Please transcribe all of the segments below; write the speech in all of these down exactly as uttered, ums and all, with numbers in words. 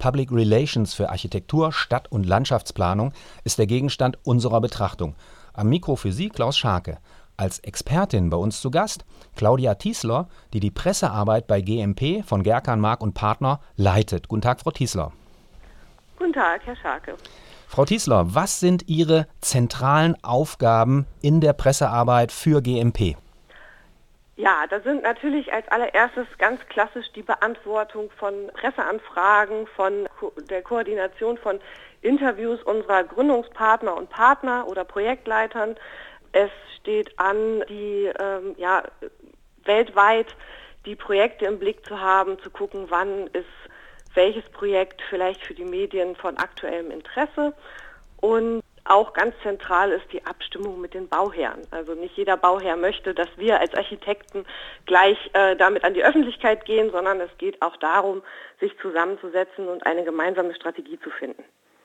Public Relations für Architektur, Stadt- und Landschaftsplanung ist der Gegenstand unserer Betrachtung. Am Mikro für Sie Klaus Scharke. Als Expertin bei uns zu Gast Claudia Tiesler, die die Pressearbeit bei G M P von Gerkan, Mark und Partner leitet. Guten Tag, Frau Tiesler. Guten Tag, Herr Scharke. Frau Tiesler, was sind Ihre zentralen Aufgaben in der Pressearbeit für G M P? Ja, da sind natürlich als allererstes ganz klassisch die Beantwortung von Presseanfragen, von Ko- der Koordination von Interviews unserer Gründungspartner und Partner oder Projektleitern. Es steht an, die ähm, ja, weltweit die Projekte im Blick zu haben, zu gucken, wann ist welches Projekt vielleicht für die Medien von aktuellem Interesse. Und auch ganz zentral ist die Abstimmung mit den Bauherren. Also nicht jeder Bauherr möchte, dass wir als Architekten gleich äh, damit an die Öffentlichkeit gehen, sondern es geht auch darum, sich zusammenzusetzen und eine gemeinsame Strategie zu finden.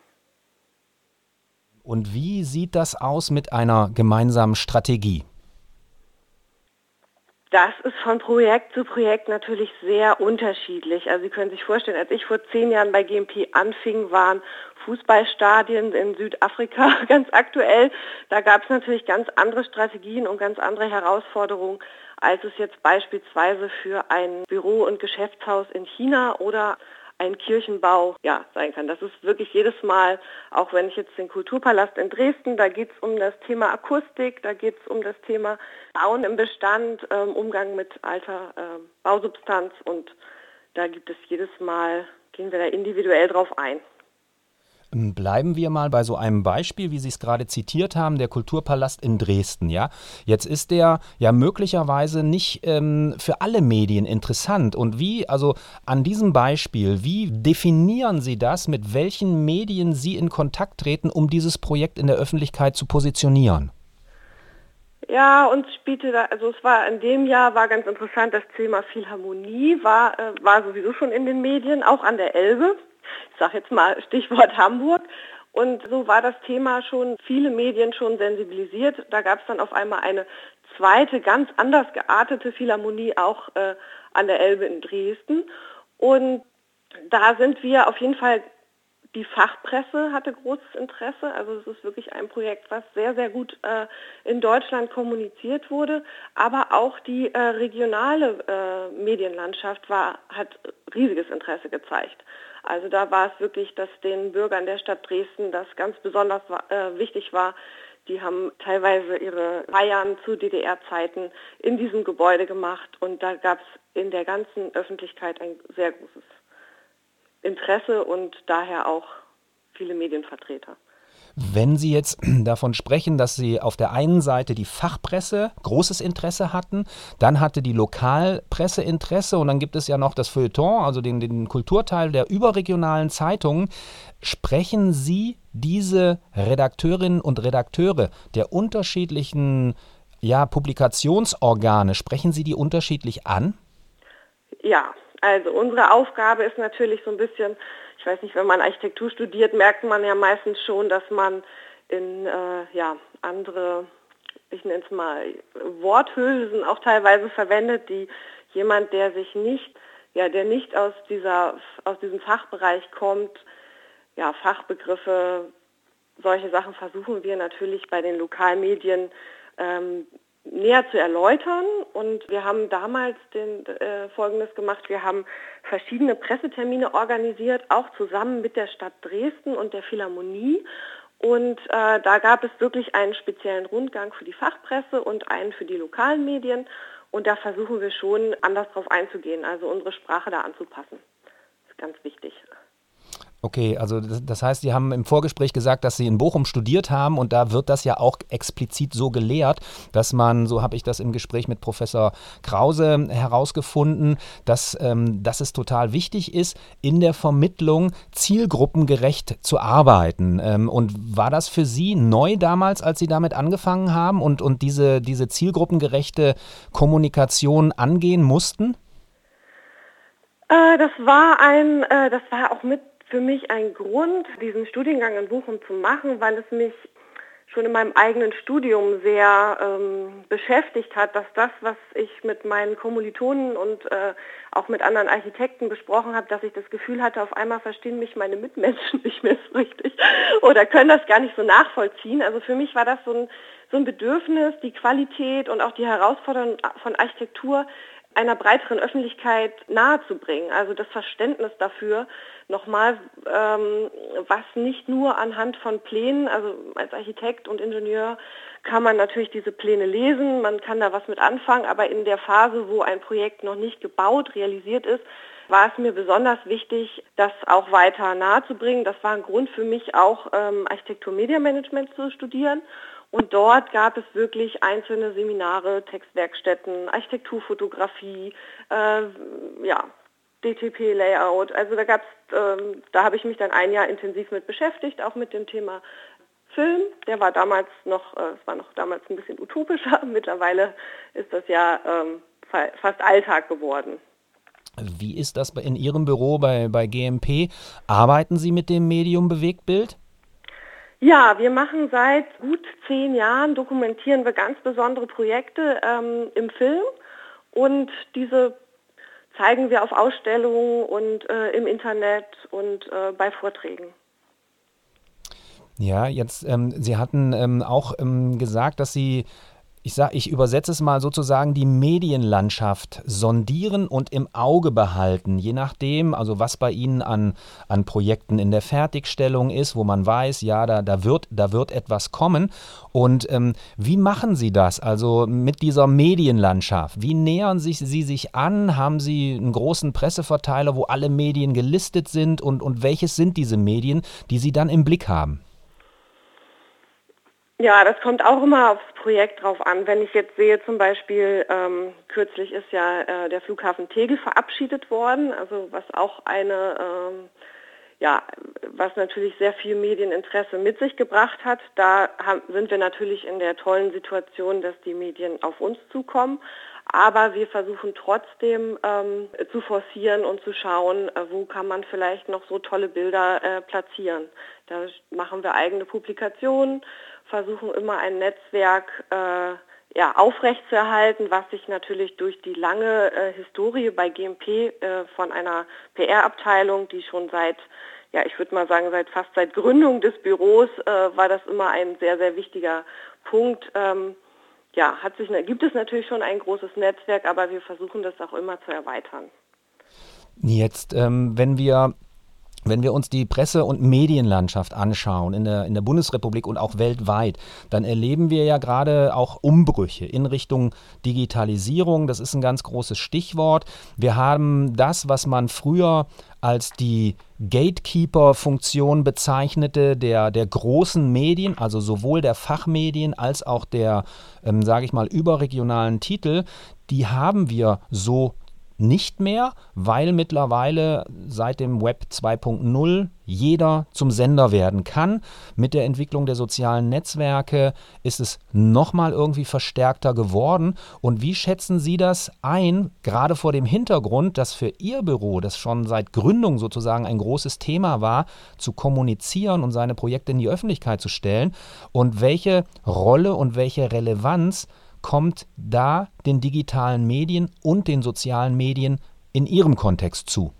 Und wie sieht das aus mit einer gemeinsamen Strategie? Das ist von Projekt zu Projekt natürlich sehr unterschiedlich. Also Sie können sich vorstellen, als ich vor zehn Jahren bei G M P anfing, waren Fußballstadien in Südafrika ganz aktuell. Da gab es natürlich ganz andere Strategien und ganz andere Herausforderungen, als es jetzt beispielsweise für ein Büro- und Geschäftshaus in China oder ein Kirchenbau ja, sein kann. Das ist wirklich jedes Mal, auch wenn ich jetzt den Kulturpalast in Dresden, da geht es um das Thema Akustik, da geht es um das Thema Bauen im Bestand, ähm, Umgang mit alter ähm, Bausubstanz und da gibt es jedes Mal, gehen wir da individuell drauf ein. Bleiben wir mal bei so einem Beispiel, wie Sie es gerade zitiert haben, der Kulturpalast in Dresden. Ja, jetzt ist der ja möglicherweise nicht ähm, für alle Medien interessant. Und wie, also an diesem Beispiel, wie definieren Sie das, mit welchen Medien Sie in Kontakt treten, um dieses Projekt in der Öffentlichkeit zu positionieren? Ja, uns spielte da, also es war in dem Jahr war ganz interessant, das Thema Philharmonie war, äh, war sowieso schon in den Medien, auch an der Elbe. Ich sage jetzt mal Stichwort Hamburg. Und so war das Thema schon, viele Medien schon sensibilisiert. Da gab es dann auf einmal eine zweite, ganz anders geartete Philharmonie auch äh, an der Elbe in Dresden. Und da sind wir auf jeden Fall, die Fachpresse hatte großes Interesse. Also es ist wirklich ein Projekt, was sehr, sehr gut äh, in Deutschland kommuniziert wurde. Aber auch die äh, regionale äh, Medienlandschaft war, hat riesiges Interesse gezeigt. Also da war es wirklich, dass den Bürgern der Stadt Dresden das ganz besonders war, äh, wichtig war. Die haben teilweise ihre Feiern zu D D R-Zeiten in diesem Gebäude gemacht. Und da gab es in der ganzen Öffentlichkeit ein sehr großes Interesse und daher auch viele Medienvertreter. Wenn Sie jetzt davon sprechen, dass Sie auf der einen Seite die Fachpresse großes Interesse hatten, dann hatte die Lokalpresse Interesse und dann gibt es ja noch das Feuilleton, also den, den Kulturteil der überregionalen Zeitungen. Sprechen Sie diese Redakteurinnen und Redakteure der unterschiedlichen ja, Publikationsorgane, sprechen Sie die unterschiedlich an? Ja, also unsere Aufgabe ist natürlich so ein bisschen, ich weiß nicht, wenn man Architektur studiert, merkt man ja meistens schon, dass man in äh, ja, andere, ich nenne es mal, Worthülsen auch teilweise verwendet, die jemand, der sich nicht, ja, der nicht aus dieser, aus diesem Fachbereich kommt, ja, Fachbegriffe, solche Sachen versuchen wir natürlich bei den Lokalmedien ähm, näher zu erläutern und wir haben damals den, äh, Folgendes gemacht, wir haben verschiedene Pressetermine organisiert, auch zusammen mit der Stadt Dresden und der Philharmonie und äh, da gab es wirklich einen speziellen Rundgang für die Fachpresse und einen für die lokalen Medien und da versuchen wir schon anders drauf einzugehen, also unsere Sprache da anzupassen. Das ist ganz wichtig. Okay, also das, das heißt, Sie haben im Vorgespräch gesagt, dass Sie in Bochum studiert haben und da wird das ja auch explizit so gelehrt, dass man, so habe ich das im Gespräch mit Professor Krause herausgefunden, dass, ähm, dass es total wichtig ist, in der Vermittlung zielgruppengerecht zu arbeiten. Ähm, und war das für Sie neu damals, als Sie damit angefangen haben und, und diese, diese zielgruppengerechte Kommunikation angehen mussten? Äh, das war ein, äh, das war auch mit für mich ein Grund, diesen Studiengang in Bochum zu machen, weil es mich schon in meinem eigenen Studium sehr ähm, beschäftigt hat, dass das, was ich mit meinen Kommilitonen und äh, auch mit anderen Architekten besprochen habe, dass ich das Gefühl hatte, auf einmal verstehen mich meine Mitmenschen nicht mehr so richtig oder können das gar nicht so nachvollziehen. Also für mich war das so ein, so ein Bedürfnis, die Qualität und auch die Herausforderung von Architektur einer breiteren Öffentlichkeit nahezubringen. Also das Verständnis dafür, nochmal, ähm, was nicht nur anhand von Plänen, also als Architekt und Ingenieur kann man natürlich diese Pläne lesen, man kann da was mit anfangen, aber in der Phase, wo ein Projekt noch nicht gebaut, realisiert ist, war es mir besonders wichtig, das auch weiter nahezubringen. Das war ein Grund für mich auch, ähm, Architektur-Media-Management zu studieren. Und dort gab es wirklich einzelne Seminare, Textwerkstätten, Architekturfotografie, äh, ja, D T P-Layout. Also da gab's, ähm, da habe ich mich dann ein Jahr intensiv mit beschäftigt, auch mit dem Thema Film. Der war damals noch, äh, es war noch damals ein bisschen utopischer. Mittlerweile ist das ja ähm, fa- fast Alltag geworden. Wie ist das in Ihrem Büro bei, bei G M P? Arbeiten Sie mit dem Medium Bewegtbild? Ja, wir machen seit gut zehn Jahren, dokumentieren wir ganz besondere Projekte ähm, im Film und diese zeigen wir auf Ausstellungen und äh, im Internet und äh, bei Vorträgen. Ja, jetzt, ähm, Sie hatten ähm, auch ähm, gesagt, dass Sie, ich sag, ich übersetze es mal sozusagen, die Medienlandschaft sondieren und im Auge behalten, je nachdem, also was bei Ihnen an, an Projekten in der Fertigstellung ist, wo man weiß, ja, da, da wird, da wird etwas kommen. Und ähm, wie machen Sie das? Also mit dieser Medienlandschaft, wie nähern sich Sie sich an? Haben Sie einen großen Presseverteiler, wo alle Medien gelistet sind? Und, und welches sind diese Medien, die Sie dann im Blick haben? Ja, das kommt auch immer aufs Projekt drauf an. Wenn ich jetzt sehe, zum Beispiel, ähm, kürzlich ist ja äh, der Flughafen Tegel verabschiedet worden, also was auch eine, ähm, ja, was natürlich sehr viel Medieninteresse mit sich gebracht hat. Da haben, sind wir natürlich in der tollen Situation, dass die Medien auf uns zukommen. Aber wir versuchen trotzdem ähm, zu forcieren und zu schauen, äh, wo kann man vielleicht noch so tolle Bilder äh, platzieren. Da machen wir eigene Publikationen, versuchen immer ein Netzwerk äh, ja, aufrechtzuerhalten, was sich natürlich durch die lange äh, Historie bei G M P äh, von einer P R-Abteilung, die schon seit, ja, ich würde mal sagen, seit fast seit Gründung des Büros äh, war das immer ein sehr, sehr wichtiger Punkt. Ähm, ja, hat sich, gibt es natürlich schon ein großes Netzwerk, aber wir versuchen das auch immer zu erweitern. Jetzt, ähm, wenn wir Wenn wir uns die Presse- und Medienlandschaft anschauen in der, in der Bundesrepublik und auch weltweit, dann erleben wir ja gerade auch Umbrüche in Richtung Digitalisierung. Das ist ein ganz großes Stichwort. Wir haben das, was man früher als die Gatekeeper-Funktion bezeichnete, der, der großen Medien, also sowohl der Fachmedien als auch der, ähm, sage ich mal, überregionalen Titel, die haben wir so nicht mehr, weil mittlerweile seit dem Web zwei Punkt null jeder zum Sender werden kann. Mit der Entwicklung der sozialen Netzwerke ist es nochmal irgendwie verstärkter geworden. Und wie schätzen Sie das ein, gerade vor dem Hintergrund, dass für Ihr Büro, das schon seit Gründung sozusagen ein großes Thema war, zu kommunizieren und seine Projekte in die Öffentlichkeit zu stellen? Und welche Rolle und welche Relevanz kommt da den digitalen Medien und den sozialen Medien in Ihrem Kontext zu?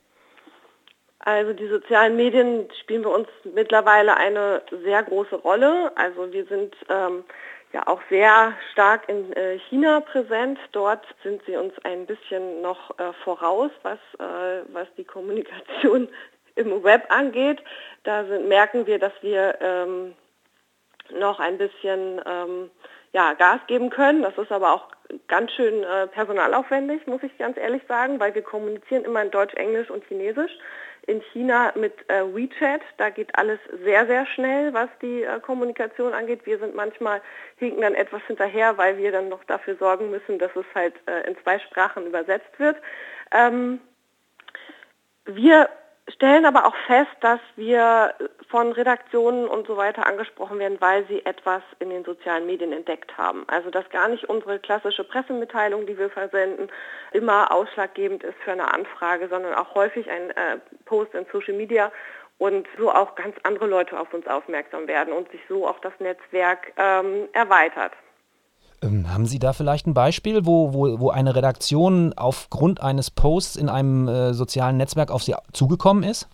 Also die sozialen Medien spielen bei uns mittlerweile eine sehr große Rolle. Also wir sind ähm, ja auch sehr stark in äh, China präsent. Dort sind sie uns ein bisschen noch äh, voraus, was, äh, was die Kommunikation im Web angeht. Da sind, merken wir, dass wir ähm, noch ein bisschen ähm, ja, Gas geben können. Das ist aber auch ganz schön äh, personalaufwendig, muss ich ganz ehrlich sagen, weil wir kommunizieren immer in Deutsch, Englisch und Chinesisch. In China mit äh, WeChat, da geht alles sehr, sehr schnell, was die äh, Kommunikation angeht. Wir sind manchmal, hinken dann etwas hinterher, weil wir dann noch dafür sorgen müssen, dass es halt äh, in zwei Sprachen übersetzt wird. Ähm, wir stellen aber auch fest, dass wir von Redaktionen und so weiter angesprochen werden, weil sie etwas in den sozialen Medien entdeckt haben. Also dass gar nicht unsere klassische Pressemitteilung, die wir versenden, immer ausschlaggebend ist für eine Anfrage, sondern auch häufig ein äh, Post in Social Media und so auch ganz andere Leute auf uns aufmerksam werden und sich so auch das Netzwerk ähm, erweitert. Ähm, haben Sie da vielleicht ein Beispiel, wo, wo, wo eine Redaktion aufgrund eines Posts in einem äh, sozialen Netzwerk auf Sie zugekommen ist?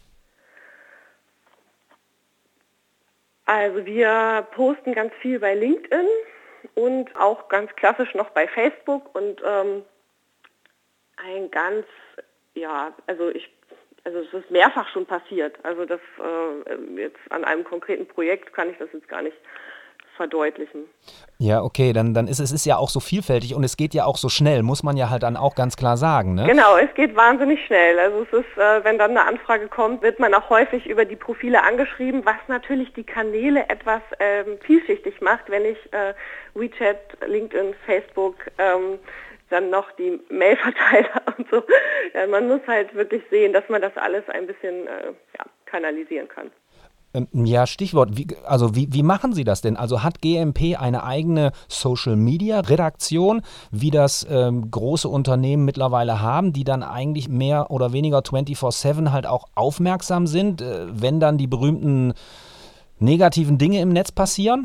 Also wir posten ganz viel bei LinkedIn und auch ganz klassisch noch bei Facebook und ähm, ein ganz, ja, also ich, also es ist mehrfach schon passiert. Also das äh, jetzt an einem konkreten Projekt kann ich das jetzt gar nicht verdeutlichen. Ja, okay, dann, dann ist es ist ja auch so vielfältig und es geht ja auch so schnell, muss man ja halt dann auch ganz klar sagen, ne? Genau, es geht wahnsinnig schnell. Also es ist, äh, wenn dann eine Anfrage kommt, wird man auch häufig über die Profile angeschrieben, was natürlich die Kanäle etwas ähm, vielschichtig macht, wenn ich äh, WeChat, LinkedIn, Facebook, ähm, dann noch die Mailverteiler und so. Ja, man muss halt wirklich sehen, dass man das alles ein bisschen äh, ja, kanalisieren kann. Ja, Stichwort, wie, also wie, wie machen Sie das denn? Also hat G M P eine eigene Social-Media-Redaktion, wie das ähm, große Unternehmen mittlerweile haben, die dann eigentlich mehr oder weniger vierundzwanzig sieben halt auch aufmerksam sind, äh, wenn dann die berühmten negativen Dinge im Netz passieren?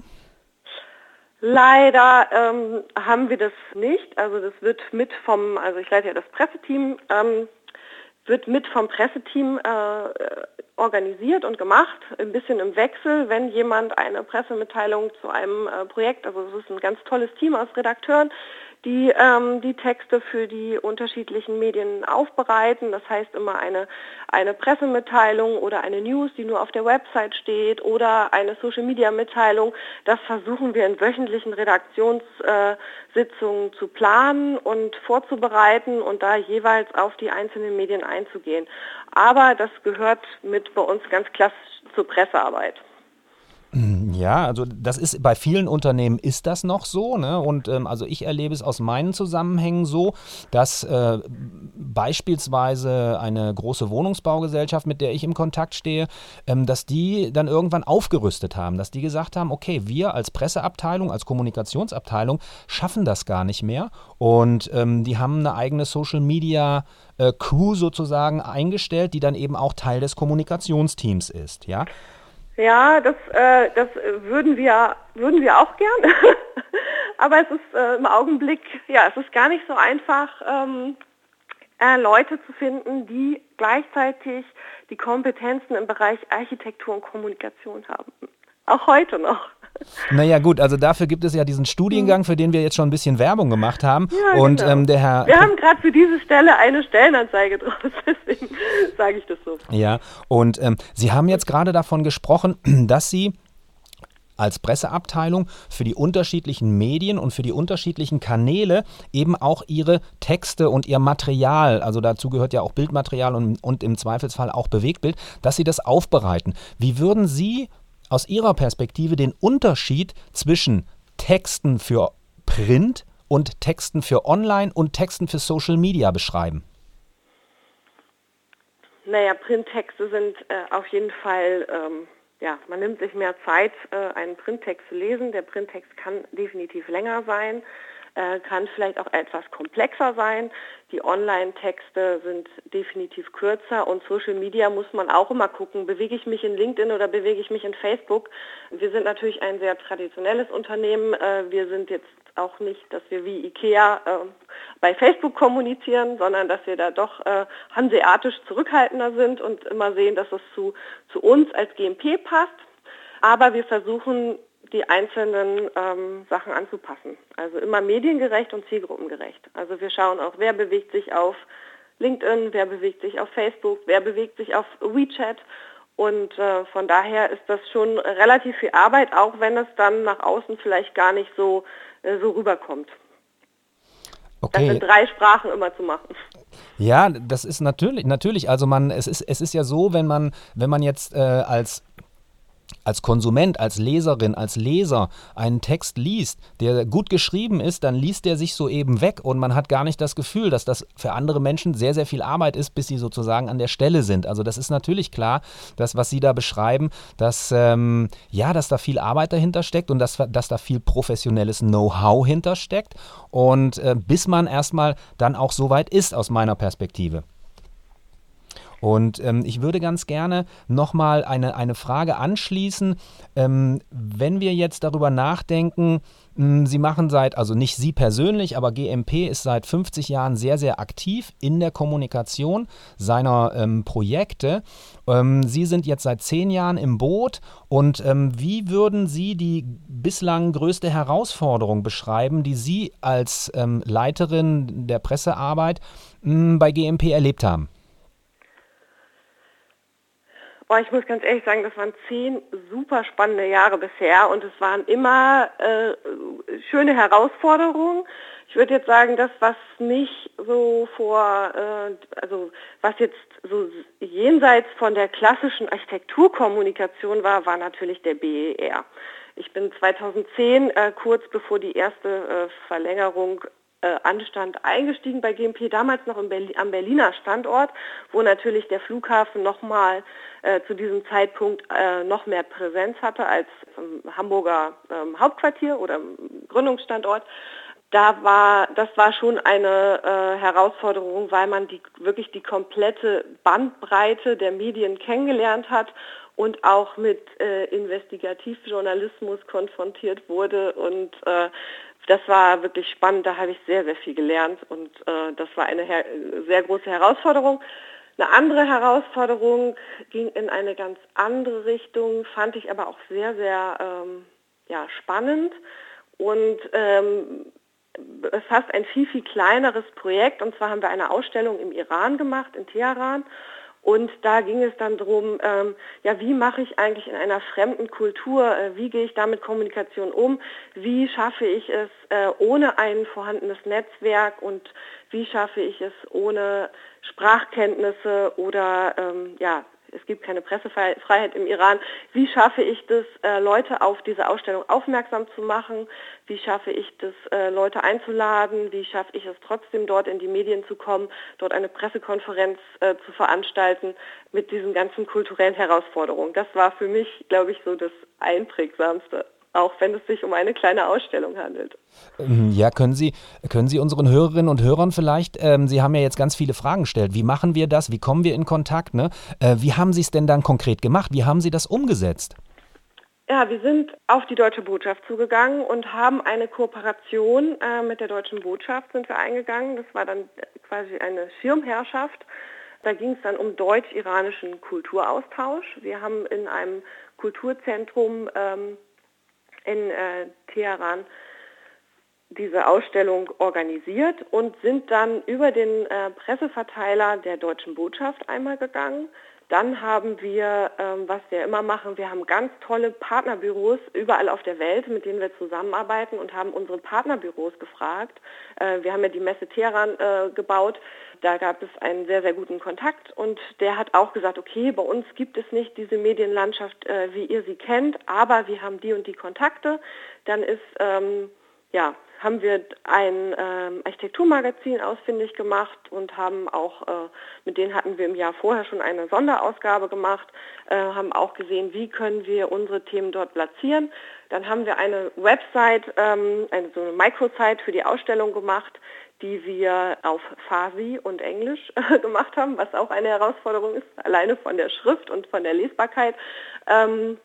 Leider ähm, haben wir das nicht. Also das wird mit vom, also ich leite ja das Presseteam, ähm, wird mit vom Presseteam äh, organisiert und gemacht, ein bisschen im Wechsel, wenn jemand eine Pressemitteilung zu einem äh, Projekt, also es ist ein ganz tolles Team aus Redakteuren, die ähm, die Texte für die unterschiedlichen Medien aufbereiten. Das heißt immer eine, eine Pressemitteilung oder eine News, die nur auf der Website steht oder eine Social-Media-Mitteilung. Das versuchen wir in wöchentlichen Redaktionssitzungen äh, zu planen und vorzubereiten und da jeweils auf die einzelnen Medien einzugehen. Aber das gehört mit bei uns ganz klassisch zur Pressearbeit. Ja, also das ist bei vielen Unternehmen ist das noch so, ne? Und ähm, also ich erlebe es aus meinen Zusammenhängen so, dass äh, beispielsweise eine große Wohnungsbaugesellschaft, mit der ich im Kontakt stehe, ähm, dass die dann irgendwann aufgerüstet haben, dass die gesagt haben, okay, wir als Presseabteilung, als Kommunikationsabteilung schaffen das gar nicht mehr und ähm, die haben eine eigene Social Media äh, Crew sozusagen eingestellt, die dann eben auch Teil des Kommunikationsteams ist, ja. Ja, das, äh, das würden wir, würden wir auch gern. Aber es ist äh, im Augenblick, ja, es ist gar nicht so einfach, ähm, äh, Leute zu finden, die gleichzeitig die Kompetenzen im Bereich Architektur und Kommunikation haben. Auch heute noch. Naja gut, also dafür gibt es ja diesen Studiengang, für den wir jetzt schon ein bisschen Werbung gemacht haben. Ja, und genau. ähm, der Herr. Wir haben gerade für diese Stelle eine Stellenanzeige draus, deswegen sage ich das so. Ja, und ähm, Sie haben jetzt gerade davon gesprochen, dass Sie als Presseabteilung für die unterschiedlichen Medien und für die unterschiedlichen Kanäle eben auch ihre Texte und ihr Material, also dazu gehört ja auch Bildmaterial und, und im Zweifelsfall auch Bewegtbild, dass Sie das aufbereiten. Wie würden Sie aus Ihrer Perspektive den Unterschied zwischen Texten für Print und Texten für Online und Texten für Social Media beschreiben? Naja, Printtexte sind äh, auf jeden Fall, ähm, ja, man nimmt sich mehr Zeit, äh, einen Printtext zu lesen. Der Printtext kann definitiv länger sein, äh, kann vielleicht auch etwas komplexer sein. Die Online-Texte sind definitiv kürzer und Social Media muss man auch immer gucken, bewege ich mich in LinkedIn oder bewege ich mich in Facebook. Wir sind natürlich ein sehr traditionelles Unternehmen. Äh, wir sind jetzt auch nicht, dass wir wie IKEA äh, bei Facebook kommunizieren, sondern dass wir da doch äh, hanseatisch zurückhaltender sind und immer sehen, dass es zu, zu uns als G M P passt. Aber wir versuchen, die einzelnen ähm, Sachen anzupassen. Also immer mediengerecht und zielgruppengerecht. Also wir schauen auch, wer bewegt sich auf LinkedIn, wer bewegt sich auf Facebook, wer bewegt sich auf WeChat. Und äh, von daher ist das schon relativ viel Arbeit, auch wenn es dann nach außen vielleicht gar nicht so, äh, so rüberkommt. Okay. Das in drei Sprachen immer zu machen. Ja, das ist natürlich, natürlich. Also man, es ist, es ist ja so, wenn man, wenn man jetzt äh, als als Konsument, als Leserin, als Leser einen Text liest, der gut geschrieben ist, dann liest der sich so eben weg und man hat gar nicht das Gefühl, dass das für andere Menschen sehr, sehr viel Arbeit ist, bis sie sozusagen an der Stelle sind. Also das ist natürlich klar, das, was Sie da beschreiben, dass, ähm, ja, dass da viel Arbeit dahinter steckt und dass, dass da viel professionelles Know-how hintersteckt und äh, bis man erstmal dann auch so weit ist, aus meiner Perspektive. Und ähm, ich würde ganz gerne nochmal eine, eine Frage anschließen. Ähm, wenn wir jetzt darüber nachdenken, mh, Sie machen seit, also nicht Sie persönlich, aber G M P ist seit fünfzig Jahren sehr, sehr aktiv in der Kommunikation seiner ähm, Projekte. Ähm, Sie sind jetzt seit zehn Jahren im Boot und ähm, wie würden Sie die bislang größte Herausforderung beschreiben, die Sie als ähm, Leiterin der Pressearbeit mh, bei G M P erlebt haben? Boah, ich muss ganz ehrlich sagen, das waren zehn super spannende Jahre bisher und es waren immer äh, schöne Herausforderungen. Ich würde jetzt sagen, das, was mich so vor, äh, also was jetzt so jenseits von der klassischen Architekturkommunikation war, war natürlich der B E R. Ich bin zweitausendzehn, äh, kurz bevor die erste äh, Verlängerung äh, anstand, eingestiegen bei G M P, damals noch im Berli- am Berliner Standort, wo natürlich der Flughafen nochmal äh, zu diesem Zeitpunkt äh, noch mehr Präsenz hatte als im Hamburger ähm, Hauptquartier oder im Gründungsstandort. Da war, das war schon eine äh, Herausforderung, weil man die, wirklich die komplette Bandbreite der Medien kennengelernt hat und auch mit äh, Investigativjournalismus konfrontiert wurde und äh, das war wirklich spannend, da habe ich sehr, sehr viel gelernt und äh, das war eine her- sehr große Herausforderung. Eine andere Herausforderung ging in eine ganz andere Richtung, fand ich aber auch sehr, sehr ähm, ja, spannend und ähm, es fast ein viel, viel kleineres Projekt und zwar haben wir eine Ausstellung im Iran gemacht, in Teheran. Und da ging es dann darum, ähm, ja, wie mache ich eigentlich in einer fremden Kultur, äh, wie gehe ich da mit Kommunikation um, wie schaffe ich es äh, ohne ein vorhandenes Netzwerk und wie schaffe ich es ohne Sprachkenntnisse oder, ähm, ja, es gibt keine Pressefreiheit im Iran. Wie schaffe ich das, äh, Leute auf diese Ausstellung aufmerksam zu machen? Wie schaffe ich das, äh, Leute einzuladen? Wie schaffe ich es trotzdem, dort in die Medien zu kommen, dort eine Pressekonferenz äh, zu veranstalten mit diesen ganzen kulturellen Herausforderungen? Das war für mich, glaube ich, so das Einprägsamste, auch wenn es sich um eine kleine Ausstellung handelt. Ja, können Sie, können Sie unseren Hörerinnen und Hörern vielleicht, ähm, Sie haben ja jetzt ganz viele Fragen gestellt, wie machen wir das, wie kommen wir in Kontakt, ne? Äh, wie haben Sie es denn dann konkret gemacht, wie haben Sie das umgesetzt? Ja, wir sind auf die Deutsche Botschaft zugegangen und haben eine Kooperation äh, mit der Deutschen Botschaft sind wir eingegangen. Das war dann quasi eine Schirmherrschaft. Da ging es dann um deutsch-iranischen Kulturaustausch. Wir haben in einem Kulturzentrum ähm, in äh, Teheran diese Ausstellung organisiert und sind dann über den äh, Presseverteiler der Deutschen Botschaft einmal gegangen. Dann haben wir, ähm, was wir immer machen, wir haben ganz tolle Partnerbüros überall auf der Welt, mit denen wir zusammenarbeiten und haben unsere Partnerbüros gefragt. Äh, wir haben ja die Messe Teheran äh, gebaut. Da gab es einen sehr, sehr guten Kontakt und der hat auch gesagt, okay, bei uns gibt es nicht diese Medienlandschaft, äh, wie ihr sie kennt, aber wir haben die und die Kontakte. Dann ist, ähm, ja, haben wir ein ähm, Architekturmagazin ausfindig gemacht und haben auch, äh, mit denen hatten wir im Jahr vorher schon eine Sonderausgabe gemacht, äh, haben auch gesehen, wie können wir unsere Themen dort platzieren. Dann haben wir eine Website, ähm, eine so eine Microsite für die Ausstellung gemacht, die wir auf Farsi und Englisch äh, gemacht haben, was auch eine Herausforderung ist, alleine von der Schrift und von der Lesbarkeit. Ähm,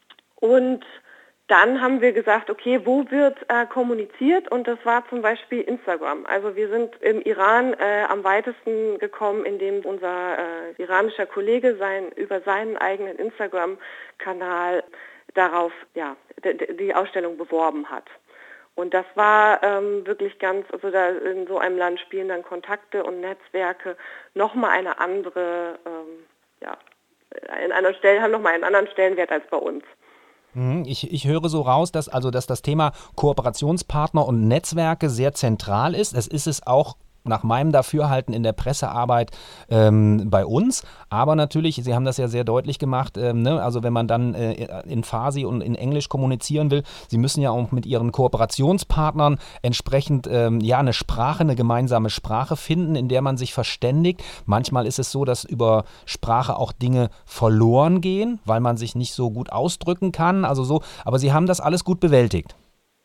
und Dann haben wir gesagt, okay, wo wird äh, kommuniziert? Und das war zum Beispiel Instagram. Also wir sind im Iran äh, am weitesten gekommen, indem unser äh, iranischer Kollege sein, über seinen eigenen Instagram-Kanal darauf ja, d- die Ausstellung beworben hat. Und das war ähm, wirklich ganz, also da in so einem Land spielen dann Kontakte und Netzwerke nochmal eine andere, ähm, ja, in einer Stelle, haben nochmal einen anderen Stellenwert als bei uns. Ich, ich höre so raus, dass also dass das Thema Kooperationspartner und Netzwerke sehr zentral ist. Es ist es auch nach meinem Dafürhalten in der Pressearbeit ähm, bei uns. Aber natürlich, Sie haben das ja sehr deutlich gemacht, ähm, ne? Also wenn man dann äh, in Farsi und in Englisch kommunizieren will, Sie müssen ja auch mit Ihren Kooperationspartnern entsprechend ähm, ja eine Sprache, eine gemeinsame Sprache finden, in der man sich verständigt. Manchmal ist es so, dass über Sprache auch Dinge verloren gehen, weil man sich nicht so gut ausdrücken kann. Also so, aber Sie haben das alles gut bewältigt.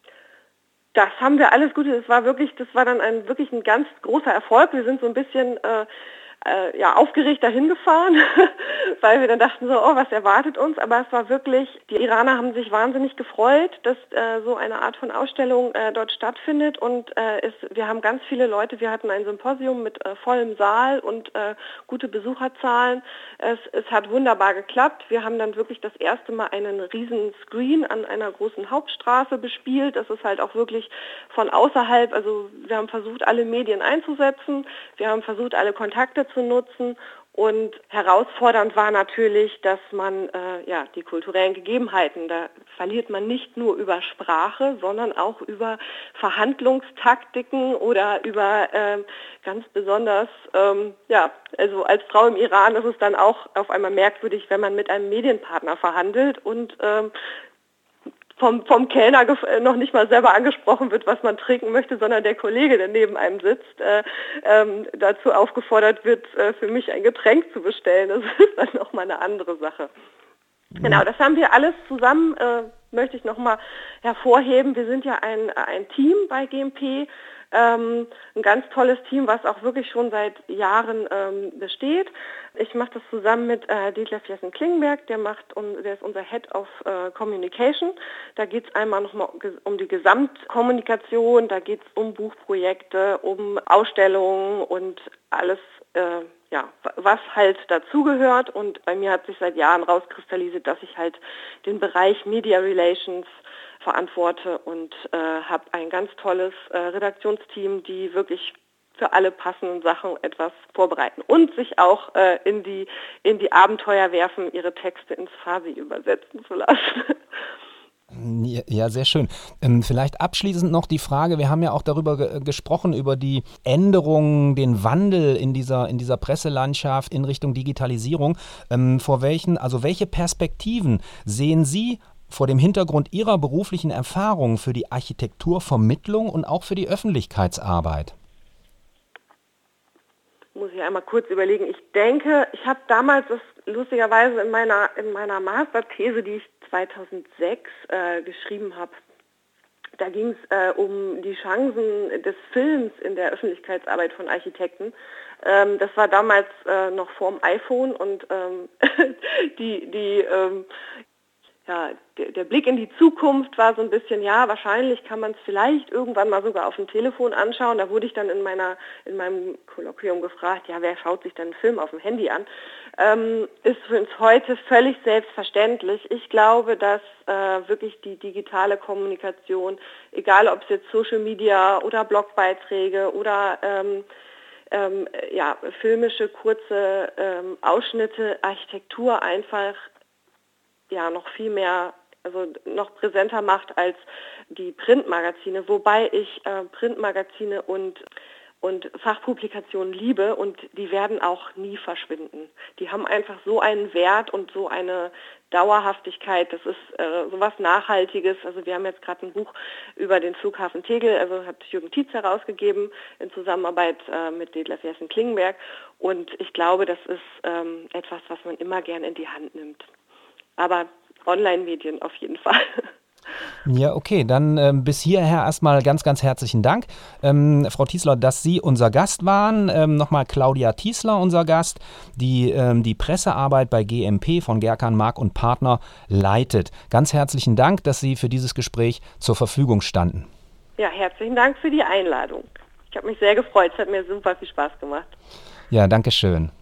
Das haben wir alles gut. Das war wirklich, das war dann ein wirklich ein ganz großer Erfolg. Wir sind so ein bisschen äh, äh, ja, aufgeregt dahin gefahren, weil wir dann dachten so, oh, was erwartet uns? Aber es war wirklich, die Iraner haben sich wahnsinnig gefreut, dass äh, so eine Art von Ausstellung äh, dort stattfindet und äh, es, wir haben ganz viele Leute, wir hatten ein Symposium mit äh, vollem Saal und äh, gute Besucherzahlen. Es, es hat wunderbar geklappt. Wir haben dann wirklich das erste Mal einen riesen Screen an einer großen Hauptstraße bespielt. Das ist halt auch wirklich von außerhalb, also wir haben versucht, alle Medien einzusetzen. Wir haben versucht, alle Kontakte zu nutzen. Und herausfordernd war natürlich, dass man äh, ja die kulturellen Gegebenheiten, da verliert man nicht nur über Sprache, sondern auch über Verhandlungstaktiken oder über äh, ganz besonders, ähm, ja, also als Frau im Iran ist es dann auch auf einmal merkwürdig, wenn man mit einem Medienpartner verhandelt und ähm, Vom, vom Kellner gef- noch nicht mal selber angesprochen wird, was man trinken möchte, sondern der Kollege, der neben einem sitzt, äh, ähm, dazu aufgefordert wird, äh, für mich ein Getränk zu bestellen. Das ist dann nochmal eine andere Sache. Mhm. Genau, das haben wir alles zusammen, äh, möchte ich nochmal hervorheben. Wir sind ja ein, ein Team bei G M P, ähm, ein ganz tolles Team, was auch wirklich schon seit Jahren ähm, besteht. Ich mache das zusammen mit äh, Detlef Jessen-Klingenberg, der macht, um, der ist unser Head of äh, Communication. Da geht es einmal nochmal um die Gesamtkommunikation, da geht es um Buchprojekte, um Ausstellungen und alles, äh, ja, was halt dazugehört. Und bei mir hat sich seit Jahren rauskristallisiert, dass ich halt den Bereich Media Relations verantworte und äh, habe ein ganz tolles äh, Redaktionsteam, die wirklich für alle passenden Sachen etwas vorbereiten und sich auch äh, in die in die Abenteuer werfen, ihre Texte ins Farsi übersetzen zu lassen. Ja, sehr schön. Ähm, vielleicht abschließend noch die Frage, wir haben ja auch darüber ge- gesprochen, über die Änderungen, den Wandel in dieser, in dieser Presselandschaft in Richtung Digitalisierung. Ähm, vor welchen, also welche Perspektiven sehen Sie vor dem Hintergrund Ihrer beruflichen Erfahrung für die Architekturvermittlung und auch für die Öffentlichkeitsarbeit? Muss ich einmal kurz überlegen. Ich denke, ich habe damals das lustigerweise in meiner in meiner Masterthese, die ich zweitausendsechs äh, geschrieben habe, da ging es äh, um die Chancen des Films in der Öffentlichkeitsarbeit von Architekten. Ähm, das war damals äh, noch vorm iPhone und ähm, die die ähm, Ja, der, der Blick in die Zukunft war so ein bisschen, ja, wahrscheinlich kann man es vielleicht irgendwann mal sogar auf dem Telefon anschauen. Da wurde ich dann in meiner in meinem Kolloquium gefragt, ja, wer schaut sich denn einen Film auf dem Handy an? Ähm, ist für uns heute völlig selbstverständlich. Ich glaube, dass äh, wirklich die digitale Kommunikation, egal ob es jetzt Social Media oder Blogbeiträge oder ähm, ähm, ja, filmische kurze ähm, Ausschnitte, Architektur einfach ja noch viel mehr, also noch präsenter macht als die Printmagazine, wobei ich äh, Printmagazine und und Fachpublikationen liebe und die werden auch nie verschwinden. Die haben einfach so einen Wert und so eine Dauerhaftigkeit, das ist äh, sowas Nachhaltiges. Also wir haben jetzt gerade ein Buch über den Flughafen Tegel, also hat Jürgen Tietz herausgegeben in Zusammenarbeit äh, mit Detlef Jessen-Klingenberg und ich glaube, das ist ähm, etwas, was man immer gern in die Hand nimmt. Aber Online-Medien auf jeden Fall. Ja, okay, dann ähm, bis hierher erstmal ganz, ganz herzlichen Dank. Ähm, Frau Tiesler, dass Sie unser Gast waren. Ähm, Nochmal Claudia Tiesler, unser Gast, die ähm, die Pressearbeit bei G M P von Gerkan, Mark und Partner leitet. Ganz herzlichen Dank, dass Sie für dieses Gespräch zur Verfügung standen. Ja, herzlichen Dank für die Einladung. Ich habe mich sehr gefreut, es hat mir super viel Spaß gemacht. Ja, danke schön.